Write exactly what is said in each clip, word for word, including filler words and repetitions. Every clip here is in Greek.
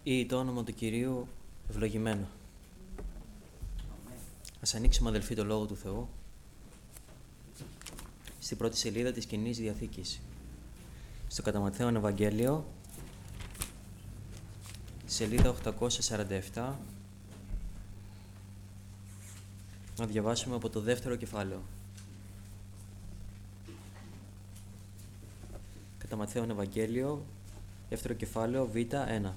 ή το όνομα του Κυρίου ευλογημένο. Ας ανοίξουμε, αδελφοί, το Λόγο του Θεού στην πρώτη σελίδα της Καινής Διαθήκης, στο κατά Ματθαίον Ευαγγέλιο, σελίδα οκτακόσια σαράντα επτά, να διαβάσουμε από το δεύτερο κεφάλαιο. Κατά Ματθαίον Ευαγγέλιο, δεύτερο κεφάλαιο, Β ένα.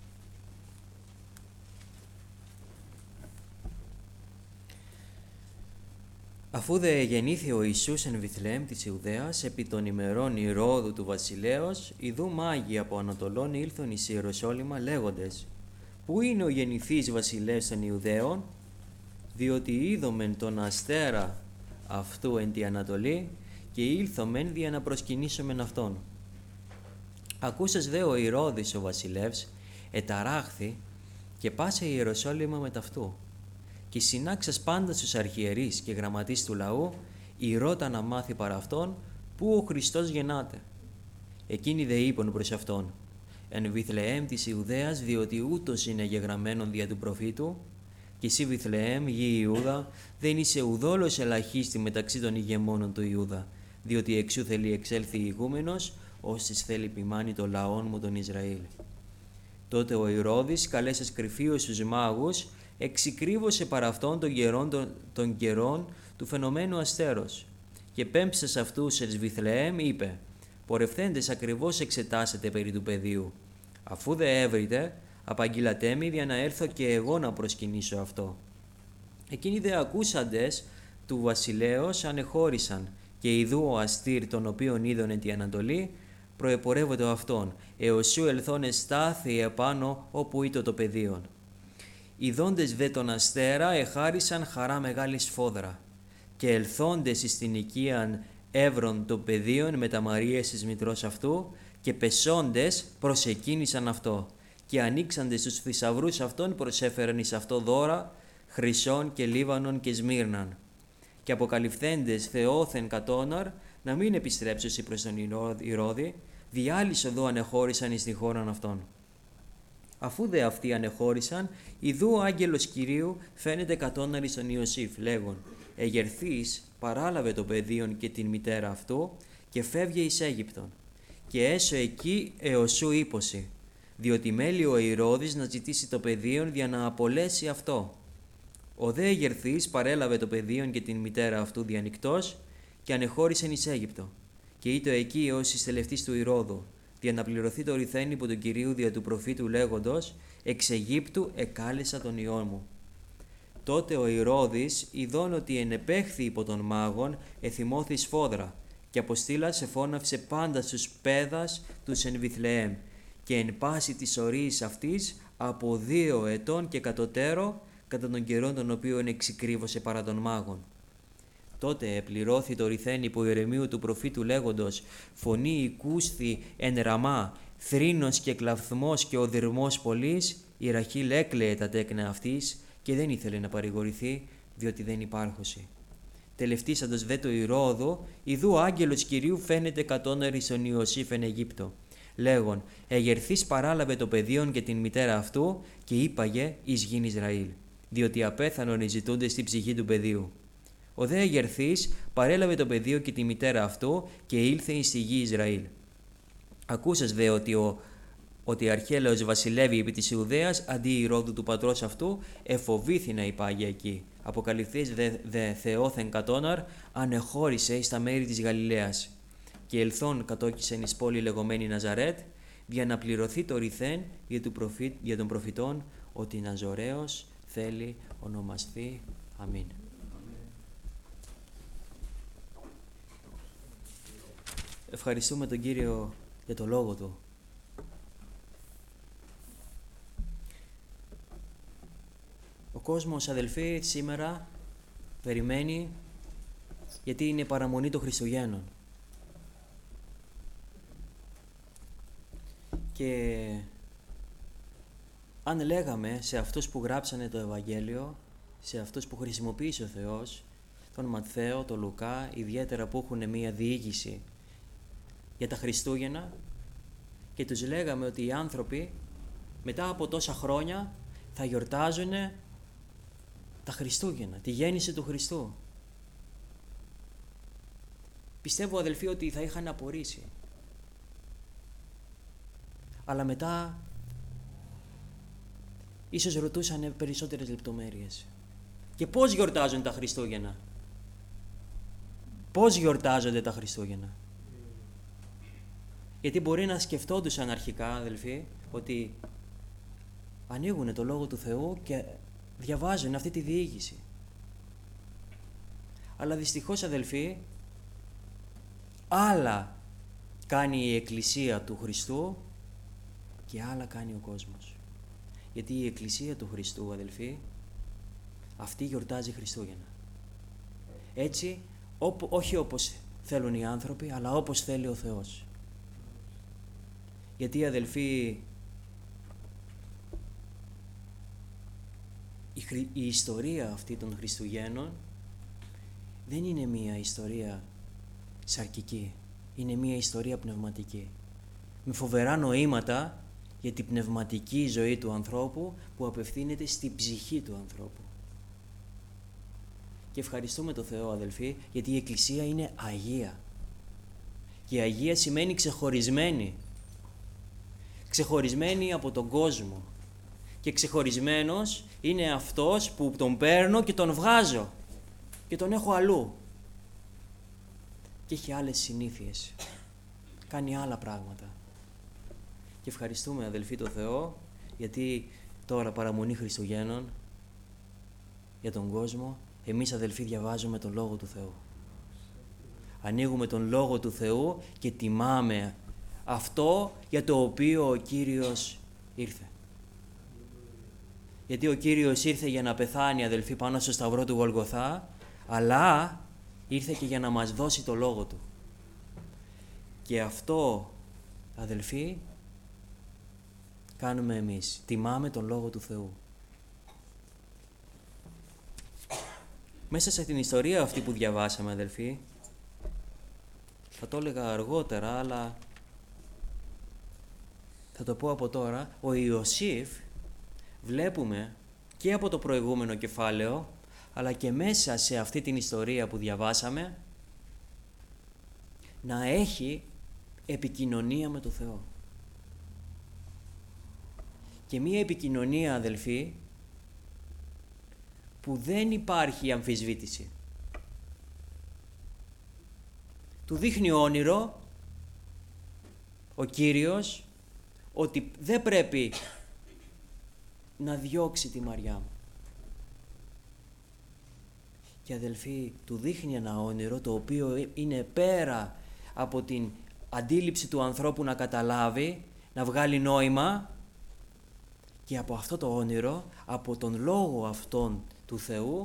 Αφού δε γεννήθη ο Ιησούς εν Βιθλεέμ της Ιουδαίας, επί των ημερών Ηρώδου του βασιλέως, ιδού μάγοι από Ανατολών ήλθον εις Ιεροσόλυμα, λέγοντες: Πού είναι ο γεννηθής βασιλεύς των Ιουδαίων? Διότι είδομεν τον αστέρα αυτού εν τη Ανατολή, και ήλθομεν δια να προσκυνήσομεν αυτόν. Ακούσας δε ο Ηρώδης ο βασιλεύς, εταράχθη και πάσε η Ιεροσόλυμα με ταυτού. Και συνάξας πάντα στους αρχιερείς και γραμματείς του λαού, ηρώτα να μάθει παρά αυτόν, πού ο Χριστός γεννάται. Εκείνοι δε είπαν προς αυτόν: Εν Βιθλεέμ της Ιουδαίας, διότι ούτως είναι γεγραμμένον δια του προφήτου, και εσύ Βιθλεέμ, γη Ιούδα, δεν είσαι ουδόλως ελαχίστη μεταξύ των ηγεμόνων του Ιούδα, διότι εξού θέλει εξέλθει ηγούμενος, ώστις θέλει ποιμάνει το λαόν μου τον Ισραήλ. Τότε ο Ηρώδης, καλέσας κρυφίως τους μάγους, εξυκρίβωσε παρά αυτόν των καιρών, των, των καιρών του φαινομένου αστέρος. Και πέμψας αυτούς εις Βιθλεέμ, είπε: Πορευθέντες ακριβώς εξετάσετε περί του παιδίου. Αφού δε έβρετε, απαγγείλατέ μη για να έρθω και εγώ να προσκυνήσω αυτό. Εκείνοι δε ακούσαντες του βασιλέως ανεχώρησαν, και ιδού ο αστήρ τον οποίον είδον εν τη Ανατολή, προεπορεύονται αυτόν, εωσού ελθόν εστάθη επάνω όπου ήτο το πεδίον. Οι δόντες δε τον αστέρα εχάρισαν χαρά μεγάλη σφόδρα, και ελθόντες εις την οικίαν έβρον το πεδίον με τα Μαρίας της μητρός αυτού, και πεσόντες προσεκίνησαν αυτό, και ανοίξαντες τους θησαυρούς αυτών προσέφεραν εις αυτό δώρα, χρυσών και λίβανον και σμύρναν. Και αποκαλυφθέντες θεόθεν κατόναρ, να μην επιστρέψωσι προς τον Ηρώδη, διάλυσο εδώ ανεχώρησαν εις τη χώραν αυτών. Αφού δε αυτοί ανεχώρησαν, ιδού ο άγγελος Κυρίου φαίνεται κατόναρη στον Ιωσήφ, λέγον: Εγερθείς παράλαβε το παιδίον και την μητέρα αυτού, και φεύγε εις Αίγυπτον. Και έσω εκεί εωσού ύπωση, διότι μέλει ο Ηρώδης να ζητήσει το παιδίον για να απολέσει αυτό. Ο δε Εγερθείς παρέλαβε το παιδίον και την μητέρα αυτού διανυκτός, και ανεχώρησεν εις Αίγυπτο. Και ήτο εκεί ως εις τελευτής του Ηρώδου, για να πληρωθεί το ρηθέν υπό τον Κυρίου δια του προφήτου λέγοντος: Εξ Αιγύπτου εκάλεσα τον Υιόν μου. Τότε ο Ηρώδης, ειδών ότι ενεπέχθη υπό των μάγων, εθυμώθη σφόδρα, και αποστήλας εφώναυσε πάντα στους πέδας τους εν Βιθλεέμ, και εν πάση της ορίης αυτής από δύο ετών και κατωτέρω, κατά τον καιρόν τον οποίον εξυκρίβωσε παρά των μάγων. Τότε επληρώθη το ρηθέν υπό Ιερεμίου του προφήτου λέγοντος: Φωνή οικούσθη εν Ραμά, θρήνος και κλαφθμός και οδυρμός πολλής, η Ραχήλ έκλαιε τα τέκνα αυτής, και δεν ήθελε να παρηγορηθεί, διότι δεν υπάρχωση. Τελευτήσαντος δε το Ηρώδο, ιδού άγγελος Κυρίου φαίνεται κατόναρη στον Ιωσήφ εν Αιγύπτο, λέγον: Εγερθείς παράλαβε το παιδίον και την μητέρα αυτού, και είπαγε εις γην Ισραήλ, διότι απέθανον οι ζητούντες στη ψυχή του παιδίου. Ο δε Εγερθής παρέλαβε το παιδίο και τη μητέρα αυτού, και ήλθε εις τη γη Ισραήλ. Ακούσας δε ότι ο ότι αρχέλαος βασιλεύει επί της Ιουδαίας αντί Ηρώδου του πατρός αυτού, εφοβήθη να υπάγει εκεί. Αποκαλυφθείς δε, δε Θεόθεν κατόναρ, ανεχώρησε εις τα μέρη της Γαλιλαίας. Και ελθόν κατόκισεν εις πόλη λεγομένη Ναζαρέτ, για να πληρωθεί το ρηθέν για, του προφή, για τον προφητών, ότι Ναζωραίος θέλει ονομαστεί. Αμήν. Ευχαριστούμε τον Κύριο για το Λόγο Του. Ο κόσμος, αδελφοί, σήμερα περιμένει, γιατί είναι παραμονή των Χριστουγέννων. Και αν λέγαμε σε αυτούς που γράψανε το Ευαγγέλιο, σε αυτούς που χρησιμοποίησε ο Θεός, τον Ματθαίο, τον Λουκά, ιδιαίτερα που έχουν μία διήγηση για τα Χριστούγεννα, και τους λέγαμε ότι οι άνθρωποι μετά από τόσα χρόνια θα γιορτάζουν τα Χριστούγεννα, τη γέννηση του Χριστού. Πιστεύω, αδελφοί, ότι θα είχαν απορήσει. Αλλά μετά ίσως ρωτούσαν περισσότερες λεπτομέρειες. Και πώς γιορτάζουν τα Χριστούγεννα? Πώς γιορτάζονται τα Χριστούγεννα? Γιατί μπορεί να σκεφτόντουσαν αρχικά, αδελφοί, ότι ανοίγουν το Λόγο του Θεού και διαβάζουν αυτή τη διήγηση. Αλλά δυστυχώς, αδελφοί, άλλα κάνει η Εκκλησία του Χριστού και άλλα κάνει ο κόσμος. Γιατί η Εκκλησία του Χριστού, αδελφοί, αυτή γιορτάζει Χριστούγεννα. Έτσι, ό, όχι όπως θέλουν οι άνθρωποι, αλλά όπως θέλει ο Θεός. Γιατί, αδελφοί, η, η ιστορία αυτή των Χριστουγέννων δεν είναι μία ιστορία σαρκική, είναι μία ιστορία πνευματική. Με φοβερά νοήματα για την πνευματική ζωή του ανθρώπου που απευθύνεται στην ψυχή του ανθρώπου. Και ευχαριστούμε τον Θεό, αδελφοί, γιατί η Εκκλησία είναι Αγία. Και η Αγία σημαίνει ξεχωρισμένη. Ξεχωρισμένη από τον κόσμο. Και ξεχωρισμένος είναι αυτός που τον παίρνω και τον βγάζω και τον έχω αλλού. Και έχει άλλες συνήθειες. Κάνει άλλα πράγματα. Και ευχαριστούμε, αδελφοί, τον Θεό, γιατί τώρα παραμονή Χριστουγέννων για τον κόσμο, εμείς, αδελφοί, διαβάζουμε τον Λόγο του Θεού. Ανοίγουμε τον Λόγο του Θεού και τιμάμε αυτό για το οποίο ο Κύριος ήρθε. Γιατί ο Κύριος ήρθε για να πεθάνει, αδελφοί, πάνω στο σταυρό του Γολγοθά, αλλά ήρθε και για να μας δώσει το Λόγο Του. Και αυτό, αδελφοί, κάνουμε εμείς. Τιμάμε τον Λόγο του Θεού. Μέσα σε την ιστορία αυτή που διαβάσαμε, αδελφοί, θα το έλεγα αργότερα, αλλά θα το πω από τώρα, ο Ιωσήφ, βλέπουμε και από το προηγούμενο κεφάλαιο, αλλά και μέσα σε αυτή την ιστορία που διαβάσαμε, να έχει επικοινωνία με το Θεό. Και μία επικοινωνία, αδελφοί, που δεν υπάρχει αμφισβήτηση. Του δείχνει όνειρο ο Κύριος ότι δεν πρέπει να διώξει τη Μαριά μου. Και, αδελφοί, του δείχνει ένα όνειρο το οποίο είναι πέρα από την αντίληψη του ανθρώπου να καταλάβει, να βγάλει νόημα, και από αυτό το όνειρο, από τον λόγο αυτόν του Θεού,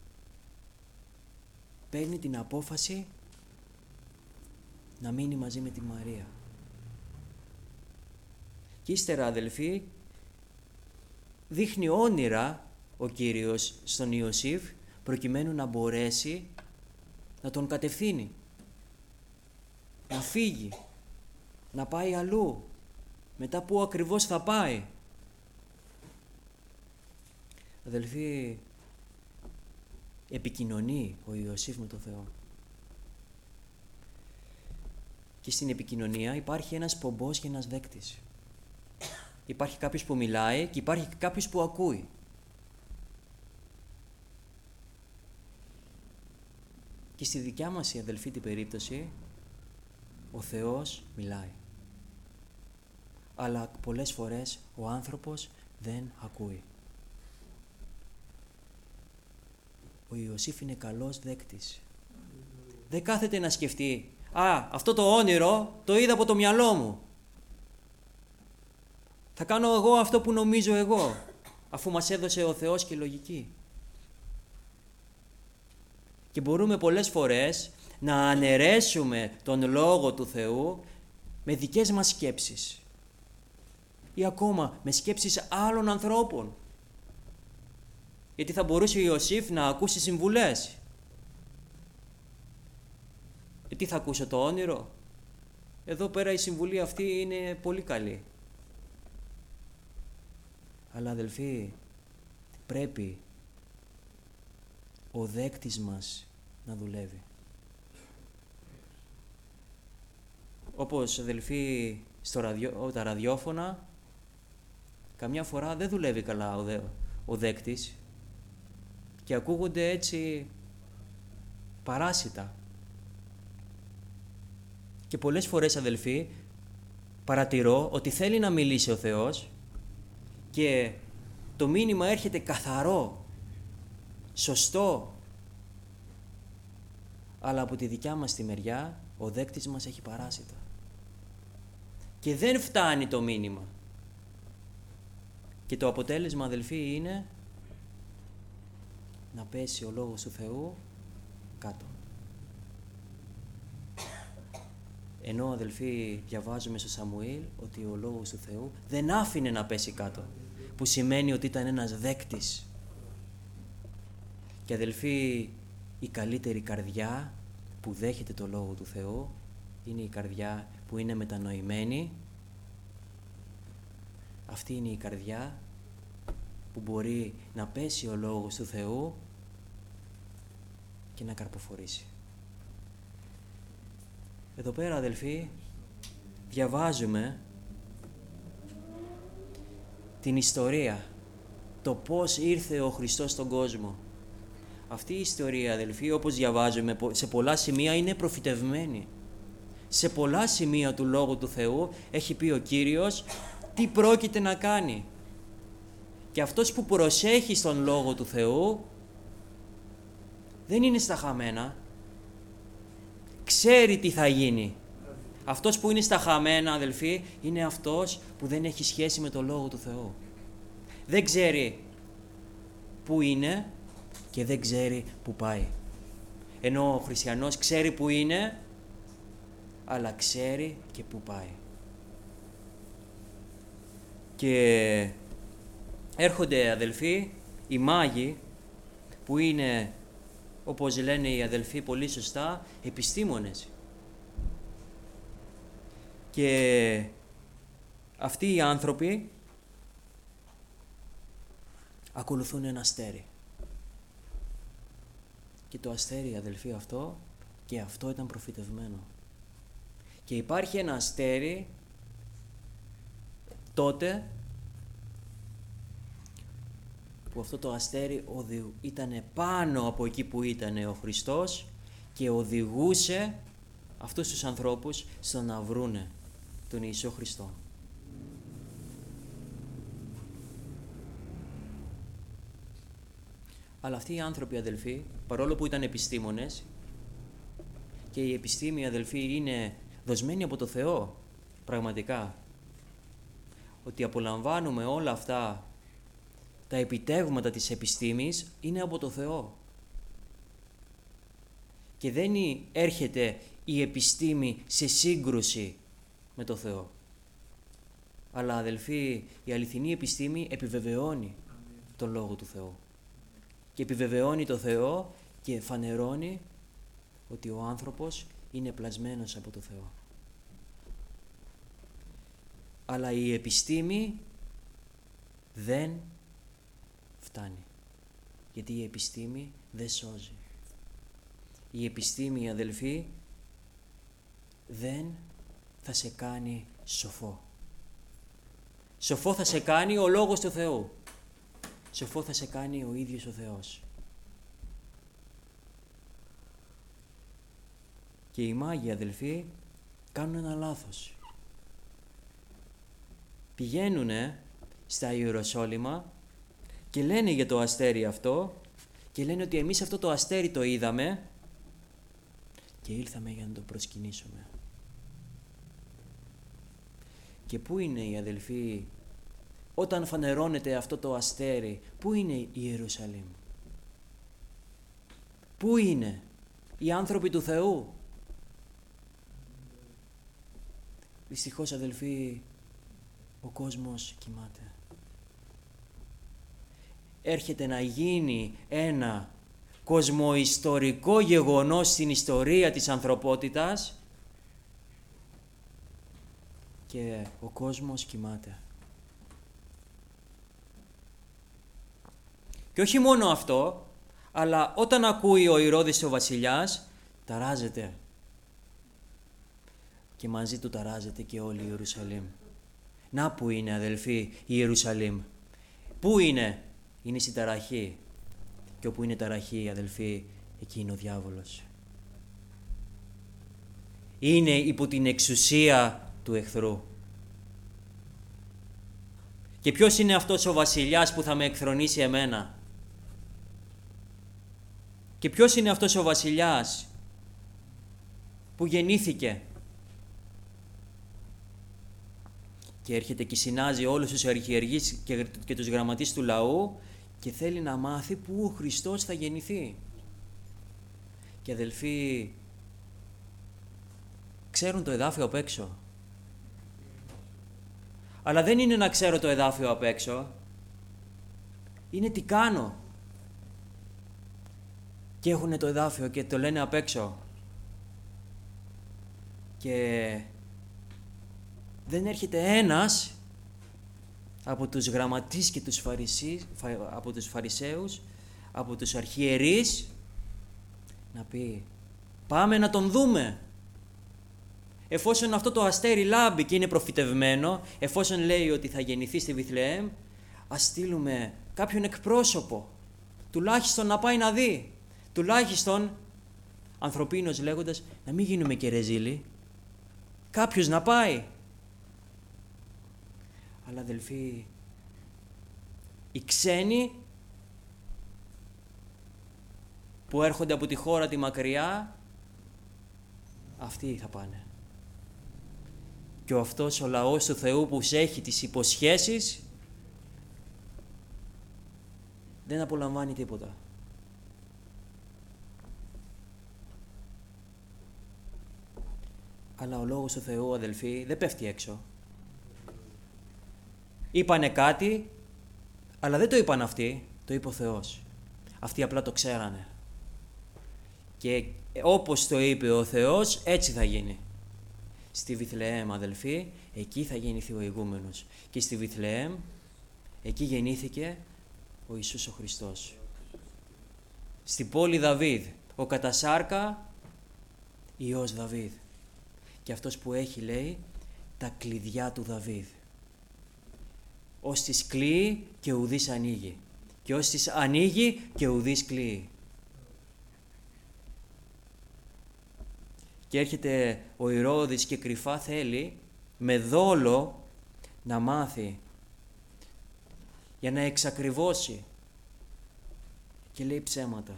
παίρνει την απόφαση να μείνει μαζί με τη Μαρία. Και ύστερα, αδελφοί, δείχνει όνειρα ο Κύριος στον Ιωσήφ, προκειμένου να μπορέσει να τον κατευθύνει, να φύγει, να πάει αλλού, μετά που ακριβώς θα πάει. Αδελφοί, επικοινωνεί ο Ιωσήφ με τον Θεό. Και στην επικοινωνία υπάρχει ένας πομπός και ένας δέκτης. Υπάρχει κάποιος που μιλάει και υπάρχει κάποιος που ακούει. Και στη δικιά μας, η αδελφή, την περίπτωση, ο Θεός μιλάει. Αλλά πολλές φορές ο άνθρωπος δεν ακούει. Ο Ιωσήφ είναι καλός δέκτης. Δεν κάθεται να σκεφτεί, α, αυτό το όνειρο το είδα από το μυαλό μου. Θα κάνω εγώ αυτό που νομίζω εγώ, αφού μας έδωσε ο Θεός και λογική. Και μπορούμε πολλές φορές να αναιρέσουμε τον Λόγο του Θεού με δικές μας σκέψεις ή ακόμα με σκέψεις άλλων ανθρώπων. Γιατί θα μπορούσε ο Ιωσήφ να ακούσει συμβουλές. Ε, τι θα ακούσω, το όνειρο? Εδώ πέρα η συμβουλή αυτή είναι πολύ καλή. Αλλά αδελφοί, πρέπει ο δέκτης μας να δουλεύει. Όπως αδελφοί στο ραδιό, τα ραδιόφωνα, καμιά φορά δεν δουλεύει καλά ο, δε, ο δέκτης και ακούγονται έτσι παράσιτα. Και πολλές φορές, αδελφοί, παρατηρώ ότι θέλει να μιλήσει ο Θεός και το μήνυμα έρχεται καθαρό, σωστό, αλλά από τη δικιά μας τη μεριά ο δέκτης μας έχει παράσιτα και δεν φτάνει το μήνυμα. Και το αποτέλεσμα, αδελφοί, είναι να πέσει ο Λόγος του Θεού κάτω. Ενώ, αδελφοί, διαβάζουμε στο Σαμουήλ ότι ο Λόγος του Θεού δεν άφηνε να πέσει κάτω, που σημαίνει ότι ήταν ένας δέκτης. Και, αδελφοί, η καλύτερη καρδιά που δέχεται το Λόγο του Θεού είναι η καρδιά που είναι μετανοημένη. Αυτή είναι η καρδιά που μπορεί να πέσει ο Λόγος του Θεού και να καρποφορήσει. Εδώ πέρα, αδελφοί, διαβάζουμε την ιστορία, το πώς ήρθε ο Χριστός στον κόσμο. Αυτή η ιστορία, αδελφοί, όπως διαβάζουμε σε πολλά σημεία, είναι προφητευμένη. Σε πολλά σημεία του Λόγου του Θεού έχει πει ο Κύριος τι πρόκειται να κάνει. Και αυτός που προσέχει στον Λόγο του Θεού δεν είναι στα χαμένα. Ξέρει τι θα γίνει. Αυτός που είναι στα χαμένα, αδελφοί, είναι αυτός που δεν έχει σχέση με το Λόγο του Θεού. Δεν ξέρει πού είναι και δεν ξέρει πού πάει. Ενώ ο χριστιανός ξέρει πού είναι, αλλά ξέρει και πού πάει. Και έρχονται, αδελφοί, οι μάγοι, που είναι, όπως λένε οι αδελφοί πολύ σωστά, επιστήμονες. Και αυτοί οι άνθρωποι ακολουθούν ένα αστέρι. Και το αστέρι, αδελφοί, αυτό, και αυτό ήταν προφητευμένο. Και υπάρχει ένα αστέρι τότε που αυτό το αστέρι ήταν πάνω από εκεί που ήταν ο Χριστός και οδηγούσε αυτούς τους ανθρώπους στο να βρούνε τον Ιησού Χριστό. Αλλά αυτοί οι άνθρωποι, αδελφοί, παρόλο που ήταν επιστήμονες, και η επιστήμη, αδελφοί, είναι δοσμένη από το Θεό, πραγματικά, ότι απολαμβάνουμε όλα αυτά τα επιτεύγματα της επιστήμης, είναι από το Θεό. Και δεν έρχεται η επιστήμη σε σύγκρουση με το Θεό. Αλλά, αδελφοί, η αληθινή επιστήμη επιβεβαιώνει τον Λόγο του Θεού. Και επιβεβαιώνει το Θεό και φανερώνει ότι ο άνθρωπος είναι πλασμένος από το Θεό. Αλλά η επιστήμη δεν φτάνει. Γιατί η επιστήμη δεν σώζει. Η επιστήμη, αδελφοί, δεν θα σε κάνει σοφό. Σοφό θα σε κάνει ο Λόγος του Θεού. Σοφό θα σε κάνει ο ίδιος ο Θεός. Και οι μάγοι, αδελφοί, κάνουν ένα λάθος. Πηγαίνουνε στα Ιεροσόλυμα και λένε για το αστέρι αυτό και λένε ότι εμείς αυτό το αστέρι το είδαμε και ήλθαμε για να το προσκυνήσουμε. Και πού είναι οι αδελφοί όταν φανερώνεται αυτό το αστέρι, πού είναι η Ιερουσαλήμ? Πού είναι οι άνθρωποι του Θεού? Δυστυχώς, αδελφοί, ο κόσμος κοιμάται. Έρχεται να γίνει ένα κοσμοϊστορικό γεγονός στην ιστορία της ανθρωπότητας και ο κόσμος κοιμάται. Και όχι μόνο αυτό, αλλά όταν ακούει ο Ηρώδης ο βασιλιάς, ταράζεται. Και μαζί του ταράζεται και όλη η Ιερουσαλήμ. Να που είναι, αδελφοί, η Ιερουσαλήμ. Πού είναι? Είναι στην ταραχή. Και όπου είναι ταραχή, αδελφοί, εκεί είναι ο διάβολος. Είναι υπό την εξουσία του εχθρού. Και ποιος είναι αυτός ο βασιλιάς που θα με εκθρονήσει εμένα? Και ποιος είναι αυτός ο βασιλιάς που γεννήθηκε και έρχεται και συνάζει όλους τους αρχιεργείς και, και τους γραμματείς του λαού και θέλει να μάθει πού ο Χριστός θα γεννηθεί? Και αδελφοί, ξέρουν το εδάφιο απ' έξω. Αλλά δεν είναι να ξέρω το εδάφιο απ' έξω. Είναι τι κάνω. Και έχουν το εδάφιο και το λένε απ' έξω. Και δεν έρχεται ένας από τους γραμματείς και τους φαρισί, από τους φαρισαίους, από τους αρχιερείς, να πει πάμε να τον δούμε. Εφόσον αυτό το αστέρι λάμπει και είναι προφητευμένο, εφόσον λέει ότι θα γεννηθεί στη Βιθλεέμ, ας στείλουμε κάποιον εκπρόσωπο, τουλάχιστον να πάει να δει. Τουλάχιστον, ανθρωπίνως λέγοντας, να μην γίνουμε και ρεζίλοι. Κάποιος να πάει. Αλλά αδελφοί, οι ξένοι που έρχονται από τη χώρα τη μακριά, αυτοί θα πάνε. Και ο αυτός ο λαός του Θεού που έχει τις υποσχέσεις δεν απολαμβάνει τίποτα. Αλλά ο λόγος του Θεού, αδελφοί, δεν πέφτει έξω. Είπανε κάτι, αλλά δεν το είπαν αυτοί, το είπε ο Θεός. Αυτοί απλά το ξέρανε. Και όπως το είπε ο Θεός, έτσι θα γίνει. Στη Βιθλεέμ, αδελφοί, εκεί θα γεννηθεί ο ηγούμενος. Και στη Βιθλεέμ, εκεί γεννήθηκε ο Ιησούς ο Χριστός. Στην πόλη Δαβίδ, ο κατασάρκα Υιός Δαβίδ. Και αυτός που έχει, λέει, τα κλειδιά του Δαβίδ. Ως της κλείει και ουδής ανοίγει. Και ως της ανοίγει και ουδής κλείει. Και έρχεται ο Ηρώδης και κρυφά θέλει με δόλο να μάθει, για να εξακριβώσει, και λέει ψέματα.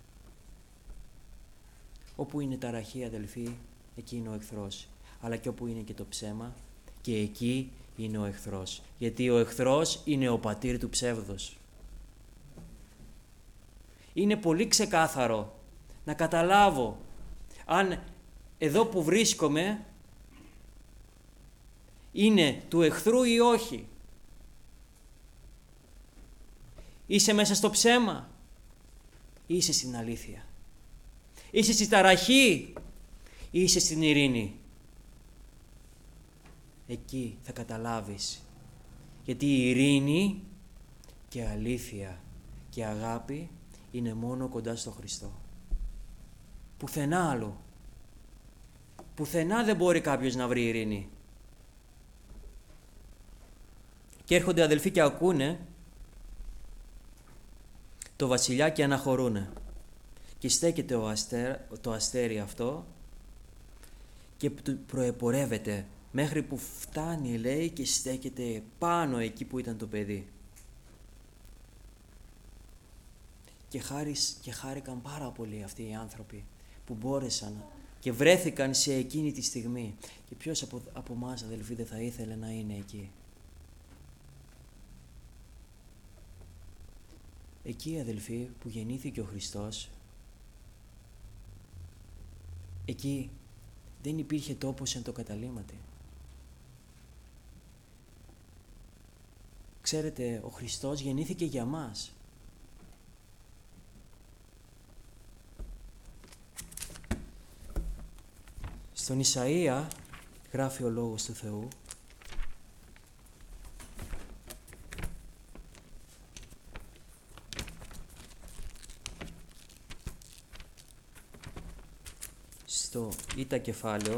Όπου είναι ταραχή, αδελφοί, εκεί είναι ο εχθρός. Αλλά και όπου είναι και το ψέμα, και εκεί είναι ο εχθρός. Γιατί ο εχθρός είναι ο πατήρ του ψεύδος. Είναι πολύ ξεκάθαρο να καταλάβω αν εδώ που βρίσκομαι είναι του εχθρού ή όχι. Είσαι μέσα στο ψέμα ή είσαι στην αλήθεια? Είσαι στη ταραχή ή είσαι στην ειρήνη? Εκεί θα καταλάβεις. Γιατί η ειρήνη και αλήθεια και αγάπη είναι μόνο κοντά στο Χριστό. Πουθενά άλλο. Πουθενά δεν μπορεί κάποιος να βρει ειρήνη. Και έρχονται αδελφοί και ακούνε το βασιλιά και αναχωρούνε. Και στέκεται ο αστέρ, το αστέρι αυτό και προεπορεύεται μέχρι που φτάνει, λέει, και στέκεται πάνω εκεί που ήταν το παιδί. Και, χάρις, και χάρηκαν πάρα πολύ αυτοί οι άνθρωποι που μπόρεσαν και βρέθηκαν σε εκείνη τη στιγμή. Και ποιος από, από εμάς, αδελφοί, δεν θα ήθελε να είναι εκεί? Εκεί, αδελφοί, που γεννήθηκε ο Χριστός, εκεί δεν υπήρχε τόπος εν το καταλήμματι. Ξέρετε, ο Χριστός γεννήθηκε για μας. Στον Ισαΐα γράφει ο Λόγος του Θεού στο ήτα κεφάλαιο,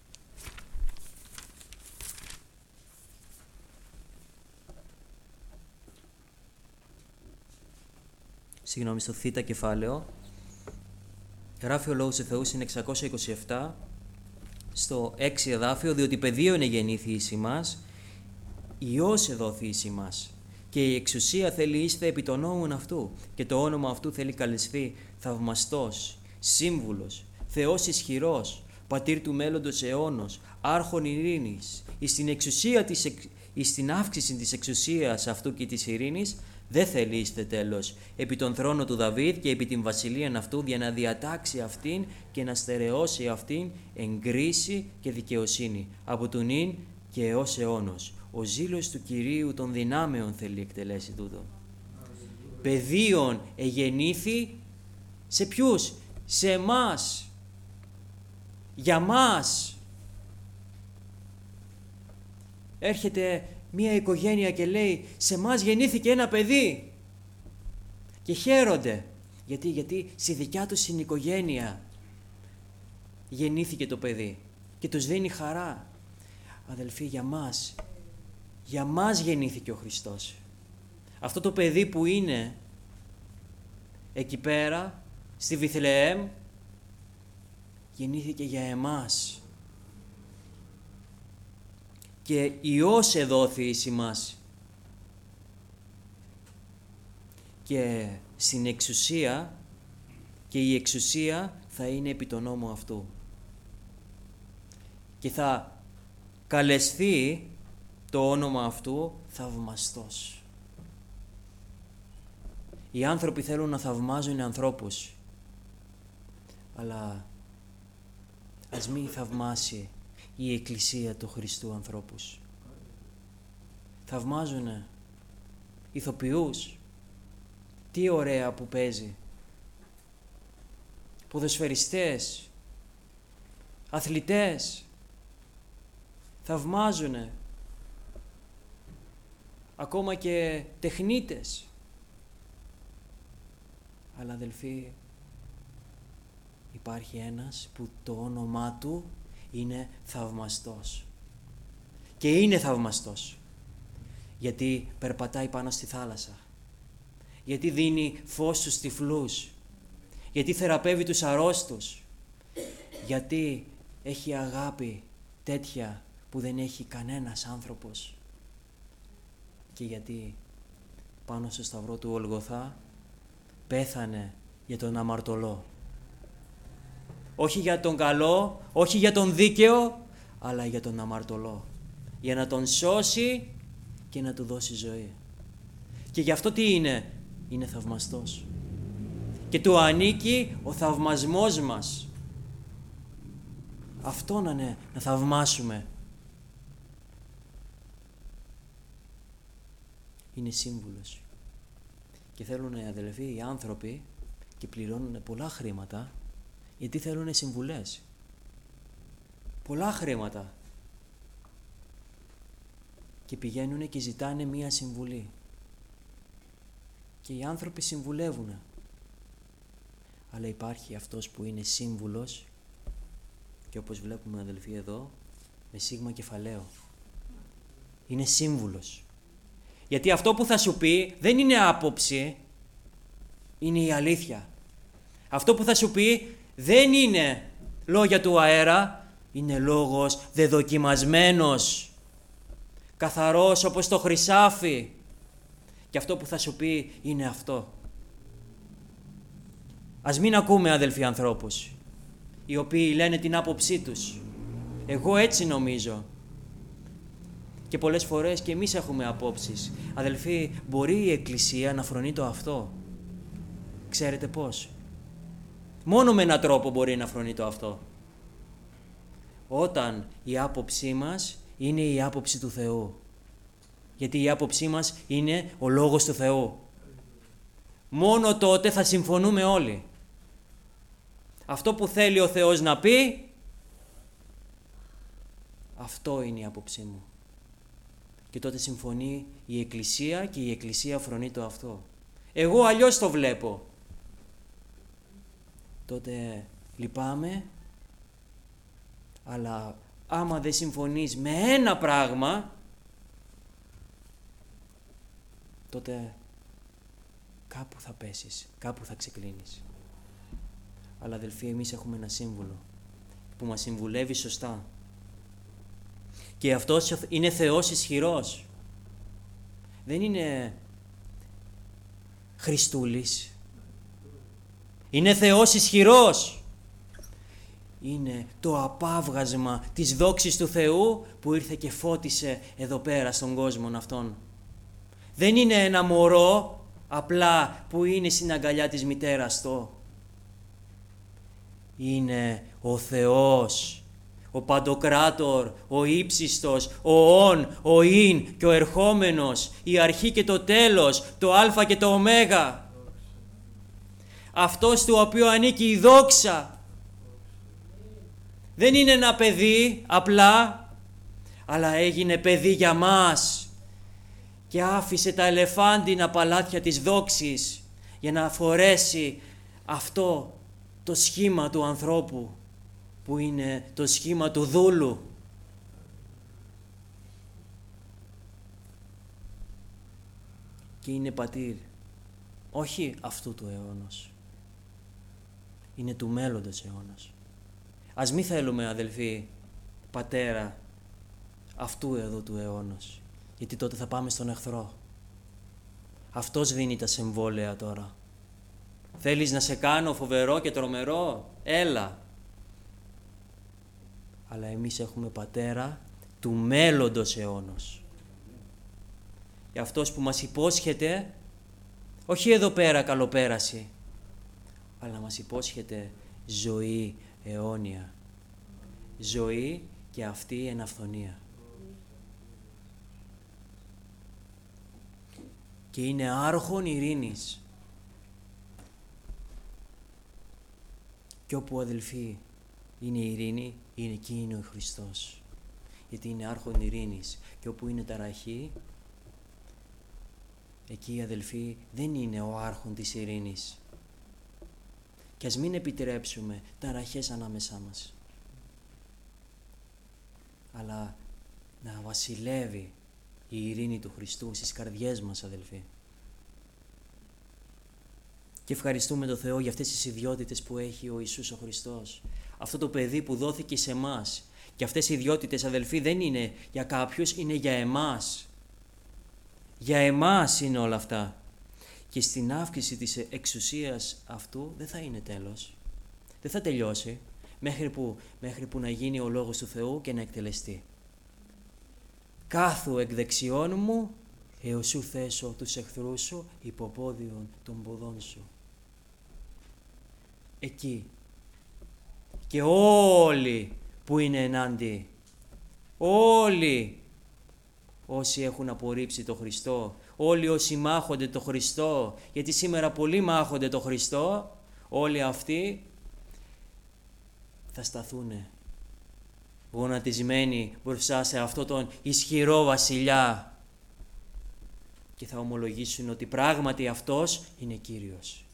συγγνώμη, στο θήτα κεφάλαιο, γράφει ο Λόγος του Θεού στην εξακόσια είκοσι επτά, στο έξι εδάφιο, διότι πεδίο είναι γεννήθη εις ημάς, Υιός εδόθη εις ημάς, και η εξουσία θέλει είστε επί των νόμων αυτού, και το όνομα αυτού θέλει καλεσθεί θαυμαστός, σύμβουλος, Θεός ισχυρός, πατήρ του μέλλοντος αιώνος, άρχον ειρήνης, εις την εξουσία της, εις την αύξηση της εξουσίας αυτού και της ειρήνης, δεν θέλει είστε τέλος, επί τον θρόνο του Δαβίδ και επί την βασιλείαν αυτού, για να διατάξει αυτήν και να στερεώσει αυτήν εν κρίση και δικαιοσύνη, από του νυν και έως αιώνος. Ο ζήλος του Κυρίου των δυνάμεων θέλει εκτελέσει τούτο. Πεδίων εγεννήθη σε ποιους? Σε εμάς. Για μας. Έρχεται μία οικογένεια και λέει σε εμάς γεννήθηκε ένα παιδί. Και χαίρονται. Γιατί, γιατί στη δικιά τους την οικογένεια γεννήθηκε το παιδί. Και τους δίνει χαρά. Αδελφοί, για μας. Για μας γεννήθηκε ο Χριστός. Αυτό το παιδί που είναι εκεί πέρα, στη Βιθλεέμ, γεννήθηκε για εμάς. Και Υιός εδόθη εις ημάς. Και στην εξουσία, και η εξουσία θα είναι επί τον νόμο αυτού. Και θα καλεσθεί το όνομα αυτού θαυμαστός. Οι άνθρωποι θέλουν να θαυμάζουν ανθρώπους, αλλά ας μην θαυμάσει η Εκκλησία του Χριστού ανθρώπους. Θαυμάζουνε ηθοποιούς. Τι ωραία που παίζει. Ποδοσφαιριστές, αθλητές. Θαυμάζουνε ακόμα και τεχνίτες. Αλλά αδελφοί, υπάρχει ένας που το όνομά του είναι θαυμαστός. Και είναι θαυμαστός. Γιατί περπατάει πάνω στη θάλασσα. Γιατί δίνει φως στους τυφλούς. Γιατί θεραπεύει τους αρρώστους. Γιατί έχει αγάπη τέτοια που δεν έχει κανένας άνθρωπος. Και γιατί πάνω στο σταυρό του Γολγοθά πέθανε για τον αμαρτωλό. Όχι για τον καλό, όχι για τον δίκαιο, αλλά για τον αμαρτωλό. Για να τον σώσει και να του δώσει ζωή. Και γι' αυτό τι είναι? Είναι θαυμαστός. Και του ανήκει ο θαυμασμός μας. Αυτό να είναι, να θαυμάσουμε. Είναι σύμβουλος. Και θέλουν, αδελφοί, οι άνθρωποι, και πληρώνουν πολλά χρήματα, γιατί θέλουν συμβουλές. Πολλά χρήματα. Και πηγαίνουν και ζητάνε μία συμβουλή. Και οι άνθρωποι συμβουλεύουν. Αλλά υπάρχει αυτός που είναι σύμβουλος, και όπως βλέπουμε, αδελφοί, εδώ, με σίγμα κεφαλαίο. Είναι σύμβουλος. Γιατί αυτό που θα σου πει δεν είναι άποψη, είναι η αλήθεια. Αυτό που θα σου πει δεν είναι λόγια του αέρα, είναι λόγος δεδοκιμασμένος, καθαρός όπως το χρυσάφι. Και αυτό που θα σου πει είναι αυτό. Ας μην ακούμε, αδελφοί, ανθρώπους, οι οποίοι λένε την άποψή τους. Εγώ έτσι νομίζω. Και πολλές φορές και εμείς έχουμε απόψεις. Αδελφοί, μπορεί η Εκκλησία να φρονεί το αυτό. Ξέρετε πώς? Μόνο με έναν τρόπο μπορεί να φρονεί το αυτό. Όταν η άποψή μας είναι η άποψη του Θεού. Γιατί η άποψή μας είναι ο Λόγος του Θεού. Μόνο τότε θα συμφωνούμε όλοι. Αυτό που θέλει ο Θεός να πει, αυτό είναι η άποψή μου. Και τότε συμφωνεί η Εκκλησία και η Εκκλησία φρονεί το αυτό. Εγώ αλλιώς το βλέπω. Τότε λυπάμαι, Αλλά άμα δεν συμφωνείς με ένα πράγμα, τότε κάπου θα πέσεις, κάπου θα ξεκλίνεις. Αλλά αδελφοί, εμείς έχουμε ένα σύμβουλο που μας συμβουλεύει σωστά. Και αυτός είναι Θεός ισχυρός. Δεν είναι Χριστούλης. Είναι Θεός ισχυρός. Είναι το απάβγασμα της δόξης του Θεού που ήρθε και φώτισε εδώ πέρα στον κόσμο αυτόν. Δεν είναι ένα μωρό απλά που είναι στην αγκαλιά της μητέρας του. Είναι ο Θεός, ο Παντοκράτορ, ο Ήψιστος, ο Ων, ο Ιν και ο Ερχόμενος, η αρχή και το τέλος, το Α και το Ω. Αυτός του οποίου ανήκει η δόξα. Δεν είναι ένα παιδί απλά, αλλά έγινε παιδί για μας και άφησε τα ελεφάντινα παλάτια της δόξης για να φορέσει αυτό το σχήμα του ανθρώπου που είναι το σχήμα του δούλου. Και είναι πατήρ όχι αυτού του αιώνος, είναι του μέλλοντος αιώνος. Ας μη θέλουμε, αδελφοί, πατέρα αυτού εδώ του αιώνος, γιατί τότε θα πάμε στον εχθρό. Αυτός δίνει τα συμβόλαια τώρα. Θέλεις να σε κάνω φοβερό και τρομερό? Έλα. Αλλά εμείς έχουμε πατέρα του μέλλοντος αιώνος. Και αυτός που μας υπόσχεται, όχι εδώ πέρα καλοπέραση, αλλά μας υπόσχεται ζωή αιώνια. Ζωή και αυτή εν αυθονία. Και είναι άρχον ειρήνης. Και όπου, αδελφοί, είναι η ειρήνη, είναι εκεί είναι ο Χριστός. Γιατί είναι άρχον ειρήνης. Και όπου είναι ταραχή, εκεί, αδελφοί, δεν είναι ο άρχον της ειρήνης. Και ας μην επιτρέψουμε ταραχές ανάμεσά μας, αλλά να βασιλεύει η ειρήνη του Χριστού στις καρδιές μας, αδελφοί. Και ευχαριστούμε τον Θεό για αυτές τις ιδιότητες που έχει ο Ιησούς ο Χριστός. Αυτό το παιδί που δόθηκε σε εμάς. Και αυτές οι ιδιότητες, αδελφοί, δεν είναι για κάποιους, είναι για εμάς. Για εμάς είναι όλα αυτά. Και στην αύξηση της εξουσίας αυτού δεν θα είναι τέλος. Δεν θα τελειώσει μέχρι που, μέχρι που να γίνει ο Λόγος του Θεού και να εκτελεστεί. Κάθου εκ δεξιών μου, έως σου θέσω τους εχθρούς σου υποπόδιον των ποδών σου. Εκεί. Και όλοι που είναι ενάντι, όλοι όσοι έχουν απορρίψει το Χριστό, όλοι όσοι μάχονται το Χριστό, γιατί σήμερα πολλοί μάχονται το Χριστό, όλοι αυτοί θα σταθούν γονατισμένοι μπροστά σε αυτόν τον ισχυρό βασιλιά και θα ομολογήσουν ότι πράγματι αυτός είναι Κύριος.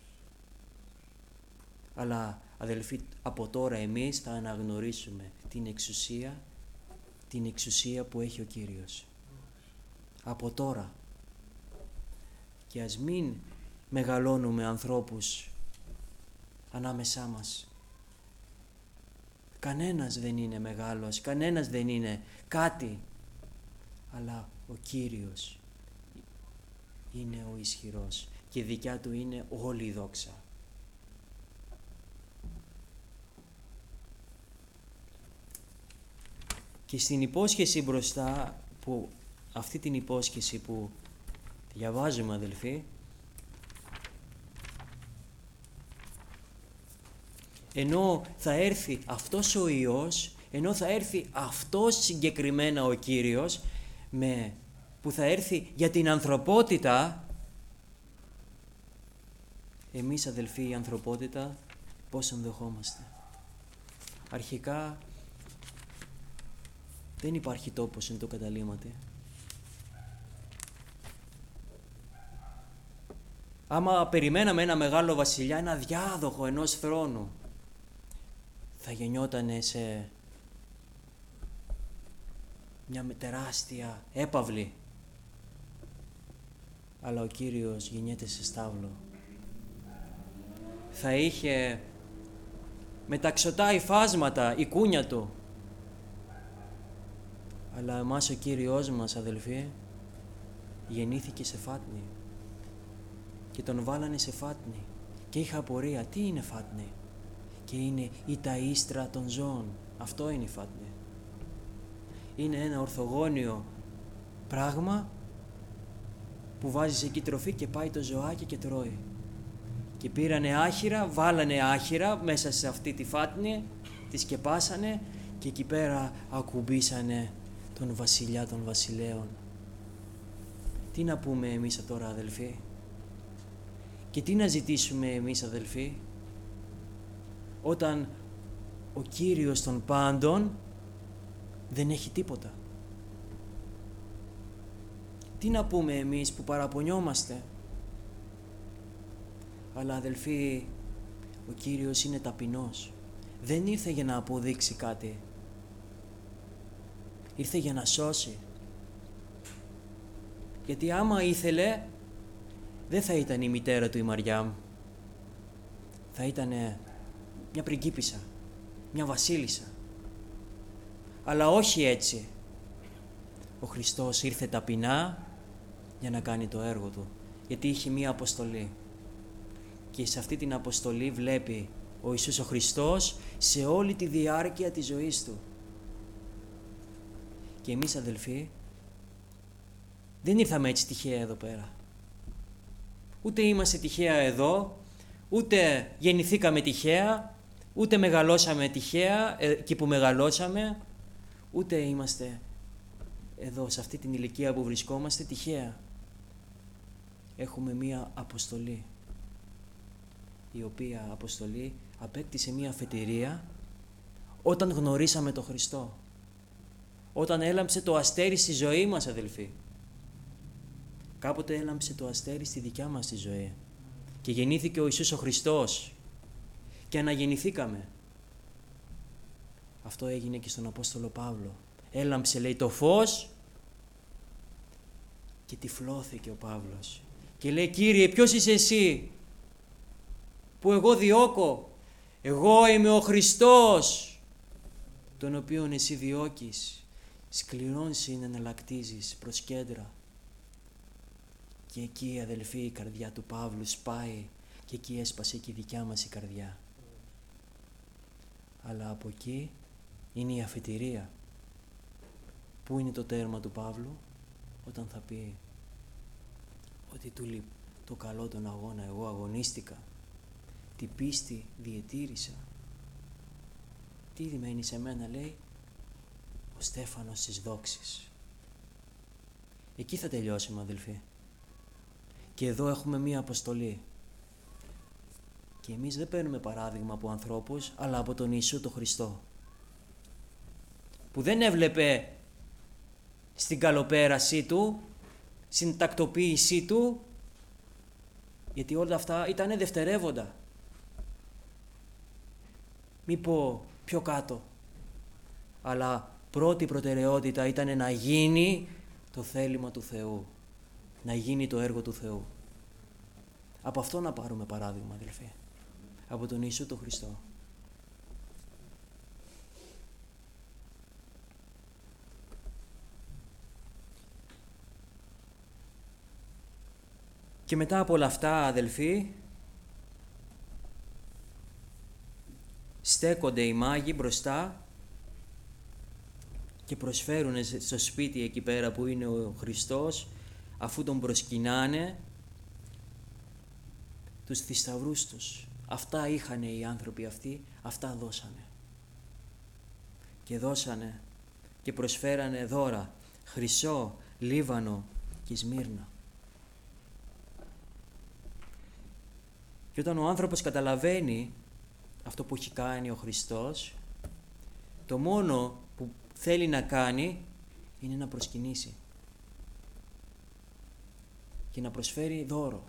Αλλά, αδελφοί, από τώρα εμείς θα αναγνωρίσουμε την εξουσία, την εξουσία που έχει ο Κύριος. Από τώρα. Και ας μην μεγαλώνουμε ανθρώπους ανάμεσά μας. Κανένας δεν είναι μεγάλος, κανένας δεν είναι κάτι, αλλά ο Κύριος είναι ο ισχυρός και δικιά του είναι όλη η δόξα. Και στην υπόσχεση μπροστά, που αυτή την υπόσχεση που διαβάζουμε, αδελφοί, ενώ θα έρθει αυτός ο Υιός, ενώ θα έρθει αυτός συγκεκριμένα ο Κύριος, με, που θα έρθει για την ανθρωπότητα, εμείς, αδελφοί, η ανθρωπότητα πώς ενδεχόμαστε? Αρχικά δεν υπάρχει τόπος εν το καταλήμματι. Άμα περιμέναμε ένα μεγάλο βασιλιά, ένα διάδοχο ενός θρόνου, θα γεννιότανε σε μια τεράστια έπαυλη. Αλλά ο Κύριος γεννιέται σε στάβλο. Θα είχε μεταξωτά υφάσματα η κούνια του. Αλλά εμάς ο Κύριος μας, αδελφοί, γεννήθηκε σε φάτνη. Και τον βάλανε σε φάτνη. Και είχα απορία, τι είναι φάτνη? Και είναι η ταΐστρα των ζώων. Αυτό είναι η φάτνη. Είναι ένα ορθογώνιο πράγμα που βάζεις εκεί τροφή και πάει το ζωάκι και τρώει. Και πήρανε άχυρα, βάλανε άχυρα μέσα σε αυτή τη φάτνη, τη σκεπάσανε και εκεί πέρα ακουμπήσανε τον βασιλιά των βασιλέων. Τι να πούμε εμείς τώρα, αδελφοί? Και τι να ζητήσουμε εμείς, αδελφοί, όταν ο Κύριος των πάντων δεν έχει τίποτα? Τι να πούμε εμείς που παραπονιόμαστε? Αλλά, αδελφοί, ο Κύριος είναι ταπεινός. Δεν ήρθε για να αποδείξει κάτι. Ήρθε για να σώσει. Γιατί άμα ήθελε, δεν θα ήταν η μητέρα του η Μαριάμ. Θα ήταν μια πριγκίπισσα, μια βασίλισσα. Αλλά όχι έτσι. Ο Χριστός ήρθε ταπεινά για να κάνει το έργο του. Γιατί είχε μια αποστολή. Και σε αυτή την αποστολή βλέπει ο Ιησούς ο Χριστός σε όλη τη διάρκεια της ζωής του. Και εμείς, αδελφοί, δεν ήρθαμε έτσι τυχαία εδώ πέρα. Ούτε είμαστε τυχαία εδώ, ούτε γεννηθήκαμε τυχαία, ούτε μεγαλώσαμε τυχαία εκεί που μεγαλώσαμε, ούτε είμαστε εδώ σε αυτή την ηλικία που βρισκόμαστε τυχαία. Έχουμε μία αποστολή, η οποία αποστολή απέκτησε μία αφετηρία όταν γνωρίσαμε τον Χριστό. Όταν έλαμψε το αστέρι στη ζωή μας, αδελφοί. Κάποτε έλαμψε το αστέρι στη δικιά μας τη ζωή. Και γεννήθηκε ο Ιησούς ο Χριστός. Και αναγεννηθήκαμε. Αυτό έγινε και στον Απόστολο Παύλο. Έλαμψε, λέει, το φως και τυφλώθηκε ο Παύλος. Και λέει, Κύριε, ποιος είσαι εσύ που εγώ διώκω? Εγώ είμαι ο Χριστός, τον οποίον εσύ διώκεις. Σκληρών συνεναλλακτίζεις προς κέντρα. Και εκεί, αδελφοί, η καρδιά του Παύλου σπάει και εκεί έσπασε και η δικιά μας η καρδιά. Αλλά από εκεί είναι η αφετηρία. Πού είναι το τέρμα του Παύλου? Όταν θα πει ότι του το καλό τον αγώνα εγώ αγωνίστηκα, την πίστη διετήρησα. Τι μένει σε μένα, λέει, ο στέφανος της δόξης. Εκεί θα τελειώσουμε, αδελφοί. Και εδώ έχουμε μία αποστολή. Και εμείς δεν παίρνουμε παράδειγμα από ανθρώπους, αλλά από τον Ιησού τον Χριστό, που δεν έβλεπε στην καλοπέρασή του, στην τακτοποίησή του, γιατί όλα αυτά ήταν δευτερεύοντα. Μη πω πιο κάτω. Αλλά πρώτη προτεραιότητα ήταν να γίνει το θέλημα του Θεού. Να γίνει το έργο του Θεού. Από αυτό να πάρουμε παράδειγμα, αδελφοί. Από τον Ιησού τον Χριστό. Και μετά από όλα αυτά, αδελφοί, στέκονται οι μάγοι μπροστά και προσφέρουν στο σπίτι εκεί πέρα που είναι ο Χριστός, αφού τον προσκυνάνε, τους θησαυρούς τους. Αυτά είχαν οι άνθρωποι αυτοί, αυτά δώσανε. Και δώσανε και προσφέρανε δώρα, χρυσό, λίβανο και σμύρνα. Και όταν ο άνθρωπος καταλαβαίνει αυτό που έχει κάνει ο Χριστός, το μόνο που θέλει να κάνει είναι να προσκυνήσει και να προσφέρει δώρο.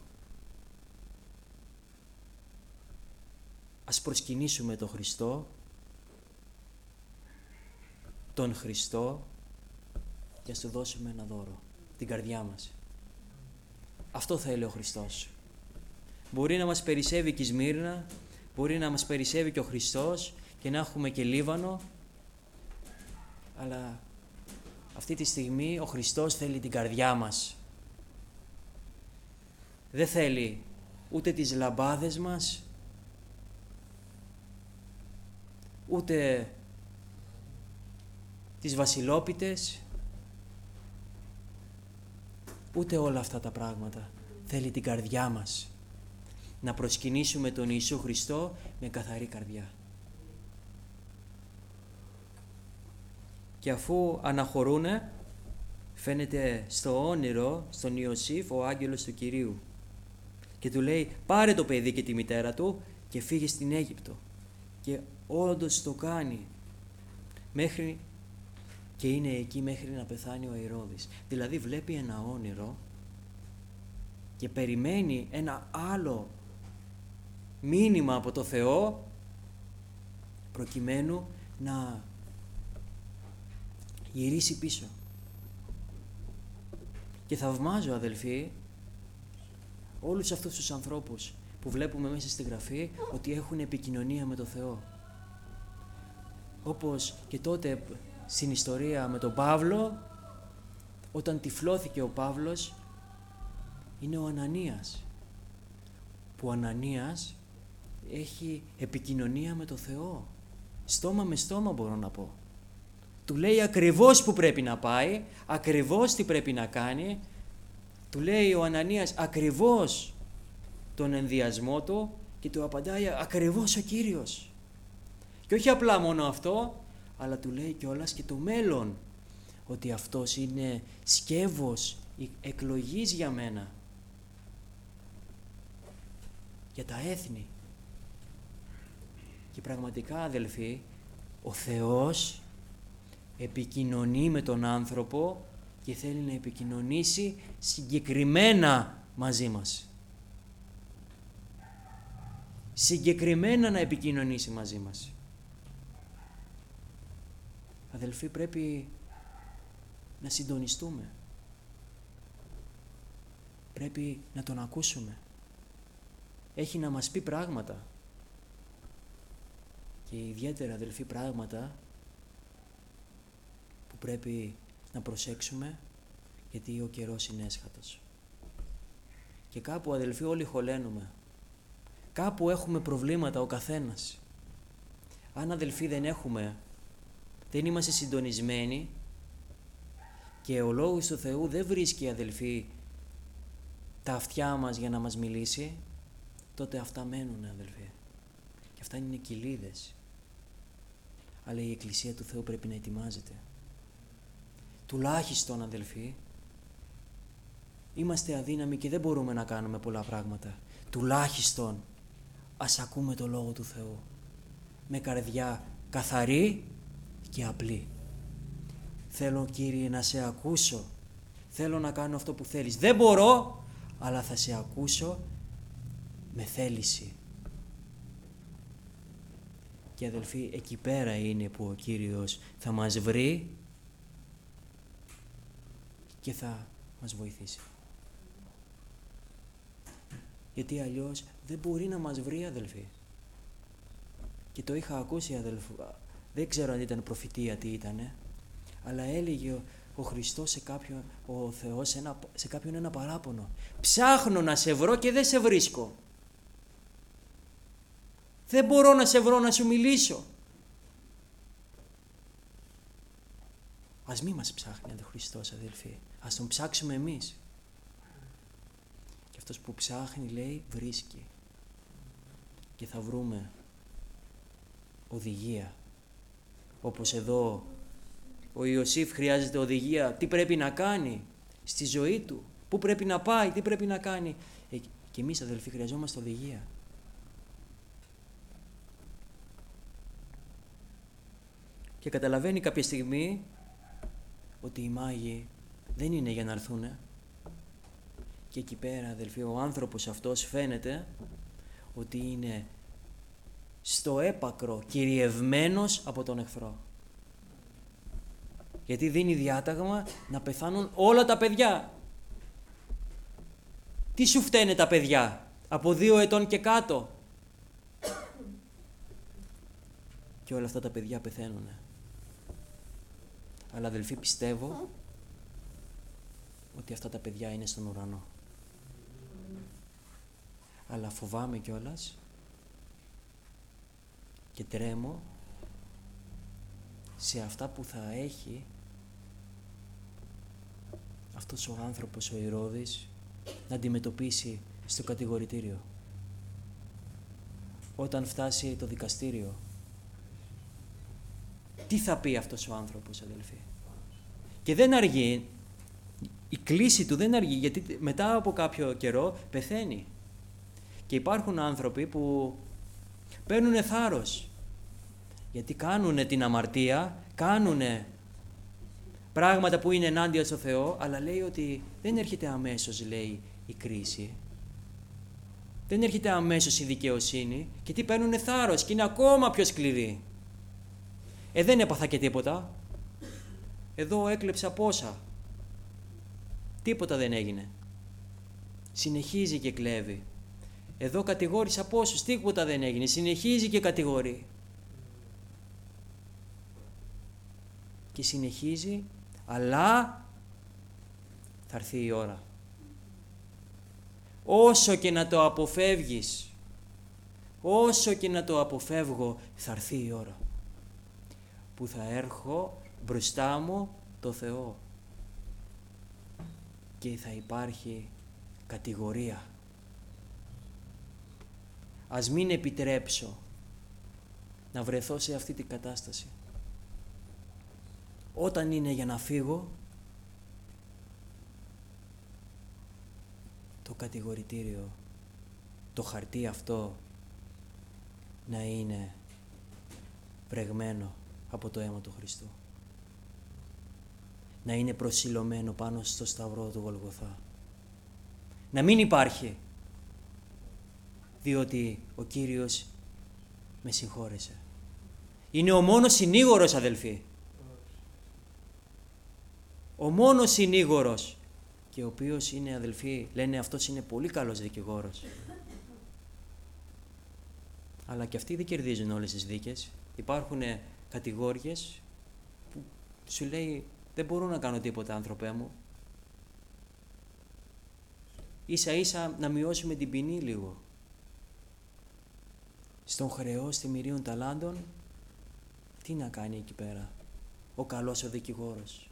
Ας προσκυνήσουμε τον Χριστό, τον Χριστό, και ας του δώσουμε ένα δώρο, την καρδιά μας. Αυτό θέλει ο Χριστός. Μπορεί να μας περισσεύει και η Σμύρνα, μπορεί να μας περισσεύει και ο Χριστός και να έχουμε και Λίβανο, αλλά αυτή τη στιγμή ο Χριστός θέλει την καρδιά μας. Δεν θέλει ούτε τις λαμπάδες μας, ούτε τις βασιλόπιτες, ούτε όλα αυτά τα πράγματα. Θέλει την καρδιά μας. Να προσκυνήσουμε τον Ιησού Χριστό με καθαρή καρδιά. Και αφού αναχωρούνε, φαίνεται στο όνειρο, στον Ιωσήφ, ο άγγελος του Κυρίου. Και του λέει, πάρε το παιδί και τη μητέρα του και φύγε στην Αίγυπτο. Και όντως το κάνει. Μέχρι και είναι εκεί μέχρι να πεθάνει ο Ηρώδης. Δηλαδή βλέπει ένα όνειρο και περιμένει ένα άλλο μήνυμα από το Θεό προκειμένου να γυρίσει πίσω. Και θαυμάζω, αδελφοί, όλους αυτούς τους ανθρώπους που βλέπουμε μέσα στη Γραφή ότι έχουν επικοινωνία με το Θεό. Όπως και τότε στην ιστορία με τον Παύλο, όταν τυφλώθηκε ο Παύλος, είναι ο Ανανίας. Που ο Ανανίας έχει επικοινωνία με το Θεό. Στόμα με στόμα μπορώ να πω. Του λέει ακριβώς που πρέπει να πάει, ακριβώς τι πρέπει να κάνει. Του λέει ο Ανανίας ακριβώς τον ενδιασμό του και του απαντάει ακριβώς ο Κύριος. Και όχι απλά μόνο αυτό, αλλά του λέει κιόλας και το μέλλον. Ότι αυτός είναι σκεύος εκλογής για μένα. Για τα έθνη. Και πραγματικά, αδελφοί, ο Θεός επικοινωνεί με τον άνθρωπο και θέλει να επικοινωνήσει συγκεκριμένα μαζί μας. Συγκεκριμένα να επικοινωνήσει μαζί μας. Αδελφοί, πρέπει να συντονιστούμε. Πρέπει να τον ακούσουμε. Έχει να μας πει πράγματα. Και ιδιαίτερα, αδελφοί, πράγματα που πρέπει να προσέξουμε, γιατί ο καιρός είναι έσχατος. Και κάπου, αδελφοί, όλοι χωλένουμε. Κάπου έχουμε προβλήματα ο καθένας. Αν, αδελφοί, δεν έχουμε, δεν είμαστε συντονισμένοι και ο Λόγος του Θεού δεν βρίσκει, αδελφοί, τα αυτιά μας για να μας μιλήσει, τότε αυτά μένουν, αδελφοί. Και αυτά είναι κοιλίδες. Αλλά η Εκκλησία του Θεού πρέπει να ετοιμάζεται. Τουλάχιστον, αδελφοί, είμαστε αδύναμοι και δεν μπορούμε να κάνουμε πολλά πράγματα. Τουλάχιστον ας ακούμε το Λόγο του Θεού με καρδιά καθαρή και απλή. Θέλω, Κύριε, να σε ακούσω. Θέλω να κάνω αυτό που θέλεις. Δεν μπορώ, αλλά θα σε ακούσω με θέληση. Και, αδελφοί, εκεί πέρα είναι που ο Κύριος θα μας βρει και θα μας βοηθήσει. Γιατί αλλιώς δεν μπορεί να μας βρει, αδελφοί. Και το είχα ακούσει, αδελφοί, δεν ξέρω αν ήταν προφητεία, τι ήτανε, αλλά έλεγε ο, ο Χριστός σε κάποιον, ο Θεός σε, ένα, σε κάποιον ένα παράπονο. Ψάχνω να σε βρω και δεν σε βρίσκω. Δεν μπορώ να σε βρω να σου μιλήσω. Ας μη μας ψάχνει ο Χριστός, αδελφοί. Ας τον ψάξουμε εμείς. Και αυτός που ψάχνει, λέει, βρίσκει. Και θα βρούμε οδηγία. Όπως εδώ ο Ιωσήφ χρειάζεται οδηγία. Τι πρέπει να κάνει στη ζωή του. Πού πρέπει να πάει, τι πρέπει να κάνει. Ε, και εμείς, αδελφοί, χρειαζόμαστε οδηγία. Και καταλαβαίνει κάποια στιγμή ότι οι μάγοι δεν είναι για να έρθουνε. Και εκεί πέρα, αδελφοί, ο άνθρωπος αυτός φαίνεται ότι είναι στο έπακρο κυριευμένος από τον εχθρό. Γιατί δίνει διάταγμα να πεθάνουν όλα τα παιδιά. Τι σου φταίνε τα παιδιά, από δύο ετών και κάτω? Και όλα αυτά τα παιδιά πεθαίνουν. Αλλά αδελφοί, πιστεύω ότι αυτά τα παιδιά είναι στον ουρανό. Αλλά φοβάμαι κιόλας και τρέμω σε αυτά που θα έχει αυτός ο άνθρωπος, ο Ηρώδης, να αντιμετωπίσει στο κατηγορητήριο. Όταν φτάσει το δικαστήριο, τι θα πει αυτός ο άνθρωπος, αδελφοί? Και δεν αργεί, η κλίση του δεν αργεί, γιατί μετά από κάποιο καιρό πεθαίνει. Και υπάρχουν άνθρωποι που παίρνουν θάρρος, γιατί κάνουν την αμαρτία, κάνουν πράγματα που είναι ενάντια στο Θεό, αλλά λέει ότι δεν έρχεται αμέσως, λέει, η κρίση. Δεν έρχεται αμέσως η δικαιοσύνη, και τι παίρνουν θάρρος και είναι ακόμα πιο σκληροί. Ε, δεν έπαθα και τίποτα. Εδώ έκλεψα πόσα. Τίποτα δεν έγινε. Συνεχίζει και κλέβει. Εδώ κατηγόρησα πόσους, τίποτα δεν έγινε. Συνεχίζει και κατηγορεί. Και συνεχίζει, αλλά θα έρθει η ώρα. Όσο και να το αποφεύγεις, όσο και να το αποφεύγω, θα έρθει η ώρα που θα έρχω μπροστά μου το Θεό και θα υπάρχει κατηγορία. Ας μην επιτρέψω να βρεθώ σε αυτή την κατάσταση. Όταν είναι για να φύγω, το κατηγορητήριο, το χαρτί αυτό να είναι βρεγμένο από το αίμα του Χριστού. Να είναι προσιλωμένο πάνω στο σταυρό του Γολγοθά. Να μην υπάρχει, διότι ο Κύριος με συγχώρεσε. Είναι ο μόνος συνήγορος, αδελφοί. Ο μόνος συνήγορος, και ο οποίος είναι, αδελφοί, λένε αυτός είναι πολύ καλός δικηγόρος. Αλλά και αυτοί δεν κερδίζουν όλες τις δίκες. Υπάρχουν κατηγόριες που σου λέει δεν μπορώ να κάνω τίποτα, άνθρωπέ μου. Ίσα ίσα να μειώσουμε την ποινή λίγο. Στον χρεό μυρίων ταλάντων, τι να κάνει εκεί πέρα ο καλός ο δικηγόρος?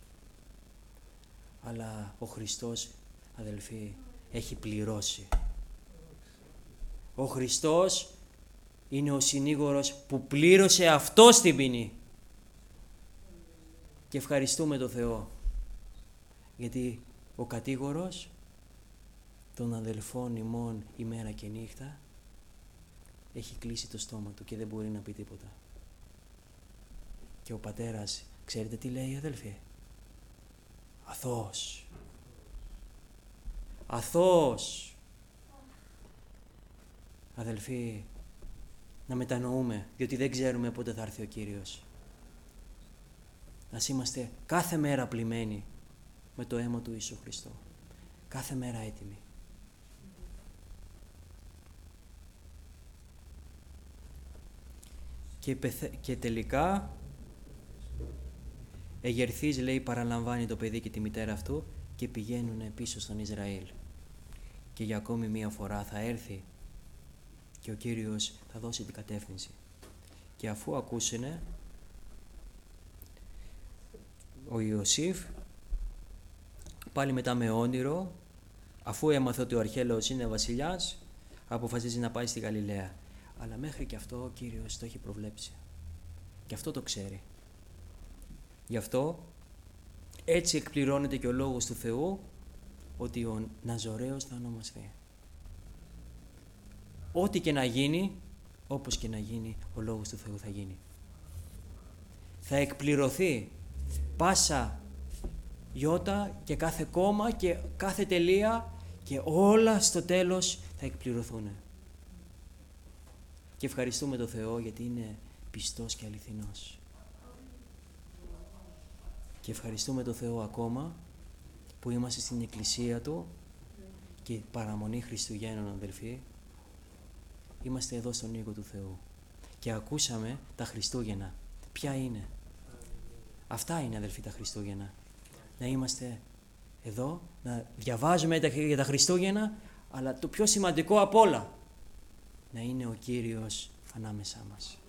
Αλλά ο Χριστός, αδελφοί, έχει πληρώσει. Ο Χριστός είναι ο συνήγορος που πλήρωσε αυτός την ποινή. Και ευχαριστούμε τον Θεό, γιατί ο κατήγορος των αδελφών ημών ημέρα και νύχτα έχει κλείσει το στόμα του και δεν μπορεί να πει τίποτα. Και ο πατέρας, ξέρετε τι λέει, αδελφοί? Αθώος. Αθώος. Αδελφοί, να μετανοούμε, διότι δεν ξέρουμε πότε θα έρθει ο Κύριος. Ας είμαστε κάθε μέρα πλημμένοι με το αίμα του Ιησού Χριστό. Κάθε μέρα έτοιμοι. Και, πεθ... και τελικά εγερθής, λέει, παραλαμβάνει το παιδί και τη μητέρα αυτού και πηγαίνουν πίσω στον Ισραήλ. Και για ακόμη μία φορά θα έρθει και ο Κύριος θα δώσει την κατεύθυνση. Και αφού ακούσουνε, ο Ιωσήφ πάλι μετά με όνειρο, αφού έμαθε ότι ο αρχαίος είναι βασιλιάς, αποφασίζει να πάει στη Γαλιλαία. Αλλά μέχρι και αυτό ο Κύριος το έχει προβλέψει. Και αυτό το ξέρει. Γι' αυτό έτσι εκπληρώνεται και ο λόγος του Θεού ότι ο Ναζωραίος θα ονομαστεί. Ό,τι και να γίνει, όπως και να γίνει, ο λόγος του Θεού θα γίνει. Θα εκπληρωθεί πάσα γιώτα και κάθε κόμμα και κάθε τελεία και όλα στο τέλος θα εκπληρωθούν. Και ευχαριστούμε τον Θεό γιατί είναι πιστός και αληθινός. Και ευχαριστούμε τον Θεό ακόμα που είμαστε στην Εκκλησία Του και παραμονή Χριστουγέννων, αδελφοί. Είμαστε εδώ στον οίκο του Θεού και ακούσαμε τα Χριστούγεννα. Ποια είναι? Αυτά είναι, αδελφοί, τα Χριστούγεννα. Να είμαστε εδώ, να διαβάζουμε για τα Χριστούγεννα, αλλά το πιο σημαντικό απ' όλα, να είναι ο Κύριος ανάμεσά μας.